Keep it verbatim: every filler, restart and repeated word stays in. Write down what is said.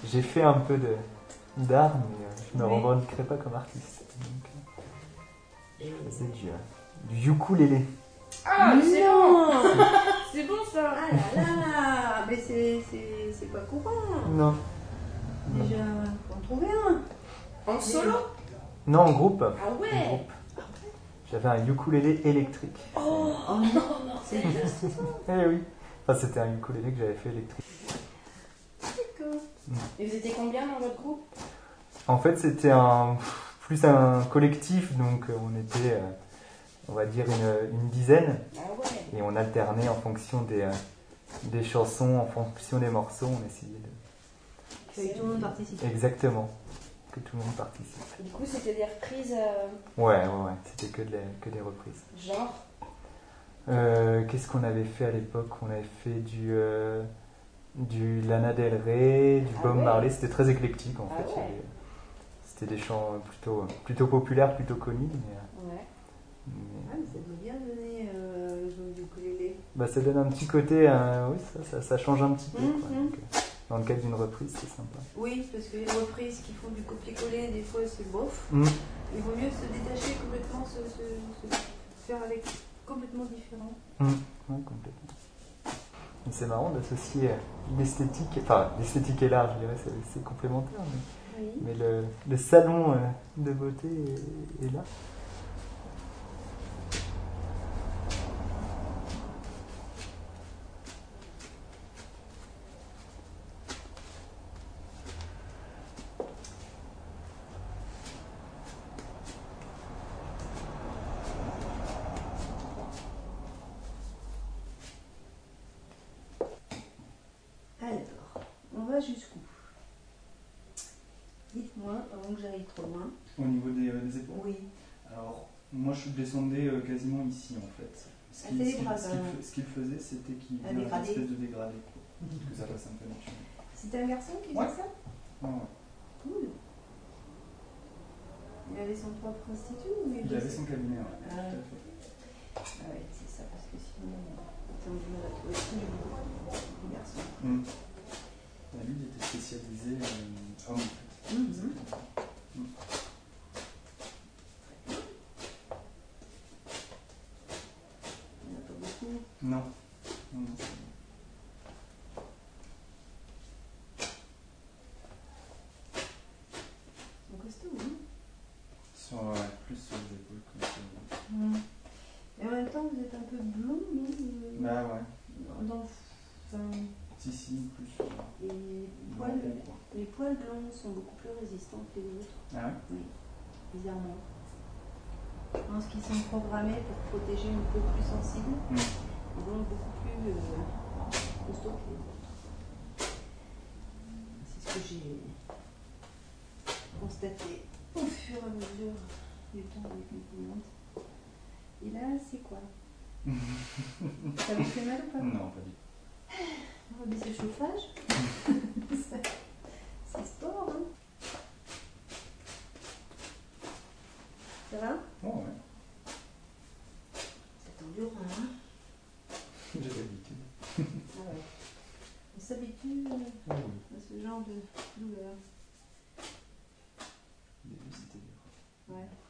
j'ai fait un peu de, d'art, mais euh, je ne me Oui. revendiquerai pas comme artiste. Donc, euh, je faisais du, euh, du ukulélé. Ah, excellent. Non. C'est bon ça. Ah là là. Mais c'est, c'est, c'est pas courant. Non. Déjà, faut en trouver un. En solo. Non, en groupe. Ah En ouais. groupe. J'avais un ukulélé électrique. Oh, Oh non, c'est juste. Eh oui. Enfin, c'était un ukulélé que j'avais fait électrique. D'accord. Et vous étiez combien dans votre groupe? En fait, c'était un, plus un collectif, donc euh, on était, euh, on va dire, une, une dizaine. Ah ouais. Et on alternait en fonction des, euh, des chansons, en fonction des morceaux, on essayait de... Que tout le monde participe. Exactement. Que tout le monde participe. Et du coup, c'était des reprises euh, Ouais, ouais, ouais. C'était que, de la- que des reprises. genre. Euh, qu'est-ce qu'on avait fait à l'époque? On avait fait du, euh, du Lana Del Rey, du Ah Bob ouais. Marley. C'était très éclectique en Ah fait. ouais. Il y avait- C'était des chants plutôt, plutôt populaires, plutôt connus. Mais, Ouais. mais- Ah, mais ça doit bien donner euh, jouer du ukulélé. bah, ça donne un petit côté, euh, oui, ça, ça, ça change un petit peu. Quoi. Mhm. Donc, euh, dans le cadre d'une reprise, c'est sympa. Oui, parce que les reprises qui font du copier-coller, des fois c'est bof. Mm. Il vaut mieux se détacher complètement, se, se- se faire avec complètement différent. Mm. Ouais, complètement. Mais c'est marrant d'associer euh, l'esthétique, enfin l'esthétique est large, je dirais, c'est, c'est complémentaire, mais, Oui. mais le, le salon euh, de beauté est, est là. Alors, on va jusqu'où? Dites-moi, avant que j'aille trop loin. Au niveau des, euh, des épaules. Oui. Alors, moi je descendais euh, quasiment ici en fait. Ce Ah, qu'il, c'est des ce qu'il- bras, ce qu'il hein. fa- ce qu'il faisait, c'était qu'il Un faisait une dégradé. espèce de dégradé. Pour que ça passe un peu naturel. C'était un garçon qui Ouais. faisait ça? Ouais, ouais. Cool. Il avait son propre institut ou Il avait son cabinet, ouais, Ah. tout à fait. Ah ouais, c'est ça, parce que sinon, on du mal à trouver tous les les garçons. Mm. Bah, lui, il était spécialisé euh, homme en fait. Mhm. Mm. Il n'y en a pas beaucoup. Non. Non, non, c'est- Ils sont costauds, hein? Sur, ouais, plus sur les épaules comme ça. Mm. Et en même temps, vous êtes un peu blond, non? euh, Bah ouais. dans, dans- enfin, Si, si, plus. euh, et les blond, poils, quoi. les poils blonds sont beaucoup plus résistants que les autres. Ah ouais? Oui, bizarrement. Je pense qu'ils sont programmés pour protéger une peau plus sensible, Mm. et donc beaucoup plus euh, costauds que les autres. C'est ce que j'ai constaté au fur et à mesure du temps avec mes clientes. Et là, c'est quoi? Ça vous fait mal ou pas? Non, pas du tout. On va baisser le chauffage. C'est c'est sport, hein? Ça va? Oh ouais, C'est endurant, hein? j'ai l'habitude. Ah ouais. On s'habitue euh, Ah oui, à ce genre de douleur. au début c'était dur. Ouais.